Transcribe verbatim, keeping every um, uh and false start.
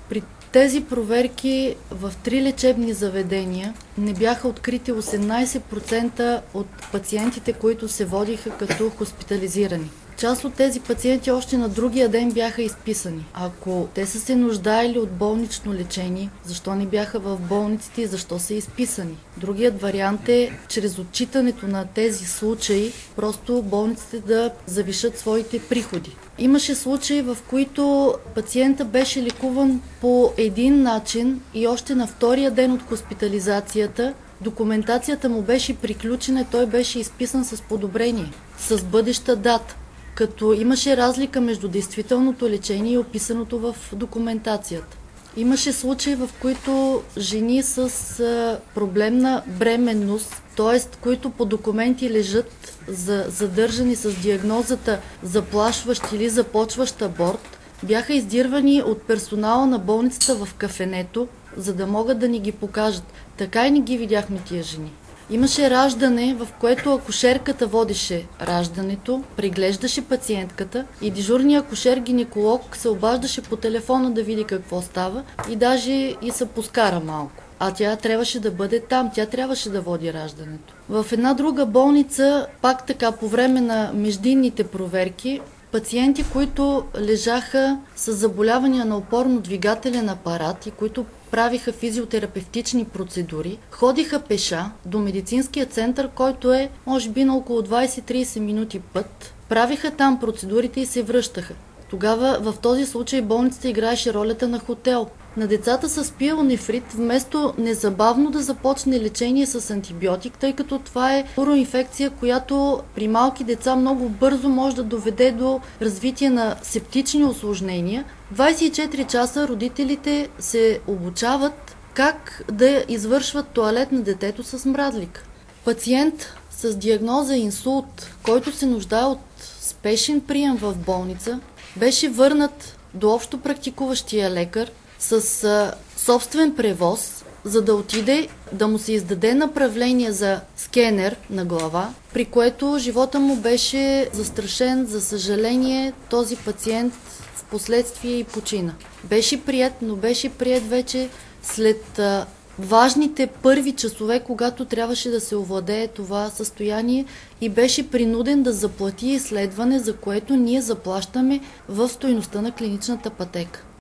При тези проверки в три лечебни заведения не бяха открити осемнайсет процента от пациентите, които се водиха като хоспитализирани. Част от тези пациенти още на другия ден бяха изписани. Ако те са се нуждаели от болнично лечение, защо не бяха в болниците и защо са изписани? Другият вариант е, чрез отчитането на тези случаи, просто болниците да завишат своите приходи. Имаше случаи, в които пациента беше лекуван по един начин и още на втория ден от хоспитализацията документацията му беше приключена, той беше изписан с подобрение, с бъдеща дата, като имаше разлика между действителното лечение и описаното в документацията. Имаше случаи, в които жени с проблемна бременност, т.е. които по документи лежат за задържани с диагнозата заплашващ или започващ аборт, бяха издирвани от персонала на болницата в кафенето, за да могат да ни ги покажат. Така и не ги видяхме тия жени. Имаше раждане, в което акушерката водеше раждането, преглеждаше пациентката и дежурният акушер-гинеколог се обаждаше по телефона да види какво става и даже и се поскара малко. А тя трябваше да бъде там, тя трябваше да води раждането. В една друга болница, пак така по време на междинните проверки, пациенти, които лежаха с заболявания на опорно-двигателен апарат и които правиха физиотерапевтични процедури, ходиха пеша до медицинския център, който е може би на около двайсет-трийсет минути път, правиха там процедурите и се връщаха. Тогава в този случай болницата играеше ролята на хотел. На децата с пиелонефрит, вместо незабавно да започне лечение с антибиотик, тъй като това е уроинфекция, която при малки деца много бързо може да доведе до развитие на септични осложнения, двайсет и четири часа родителите се обучават как да извършват тоалет на детето с мразлик. Пациент с диагноза инсулт, който се нуждае от спешен прием в болница, беше върнат до общо практикуващия лекар с а, собствен превоз, за да отиде да му се издаде направление за скенер на глава, при което живота му беше застрашен. За съжаление, този пациент в последствие и почина. Беше приет, но беше приет вече след а, важните първи часове, когато трябваше да се овладее това състояние и беше принуден да заплати изследване, за което ние заплащаме в стойността на клиничната пътека.